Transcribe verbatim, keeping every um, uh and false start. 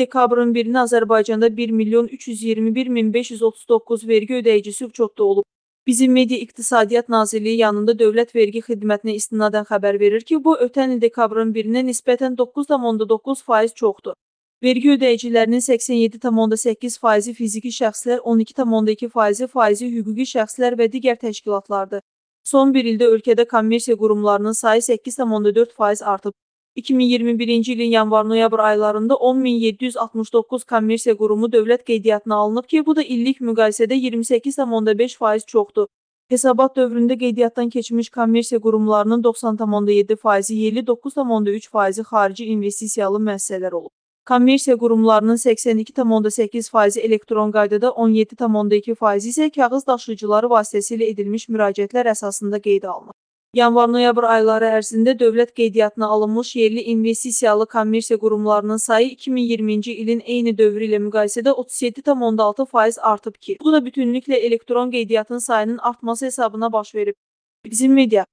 dekabrın birinə Azərbaycanda bir milyon üç yüz iyirmi bir min beş yüz otuz doqquz vergi ödəyicisi uçotda olub. Bizim Media İqtisadiyyat Nazirliyi yanında Dövlət Vergi Xidmətinə istinadən xəbər verir ki, bu ötən il dekabrın birinə nisbətən doqquz tam onda doqquz faiz çoxdur. Vergi ödəyicilərinin səksən yeddi tam onda səkkiz faizi fiziki şəxslər, on iki tam onda iki faizi faizi hüquqi şəxslər və digər təşkilatlardır. Son bir ildə ölkədə kommersiya qurumlarının sayı səkkiz tam onda dörd faiz artıb. iki min iyirmi birinci ilin yanvar-noyabr aylarında on min yeddi yüz altmış doqquz kommersiya qurumu dövlət qeydiyyatına alınıb ki, bu da illik müqayisədə iyirmi səkkiz tam onda beş faiz çoxdur. Hesabat dövründə qeydiyyatdan keçmiş kommersiya qurumlarının doxsan tam onda yeddi faizi yerli, doqquz tam onda üç faizi xarici investisiyalı müəssisələr olub. Kommersiya qurumlarının səksən iki tam onda səkkiz faizi elektron qaydada, on yeddi tam onda iki faizi isə kağız daşıyıcıları vasitəsilə edilmiş müraciətlər əsasında qeydə alınıb. Yanvar-noyabr ayları ərzində dövlət qeydiyyatına alınmış yerli investisiyalı kommersiya qurumlarının sayı iki min iyirminci ilin eyni dövrü ilə müqayisədə otuz yeddi tam onda altı faiz artıb ki, bu da bütünlüklə elektron qeydiyyatın sayının artması hesabına baş verib. Bizim Media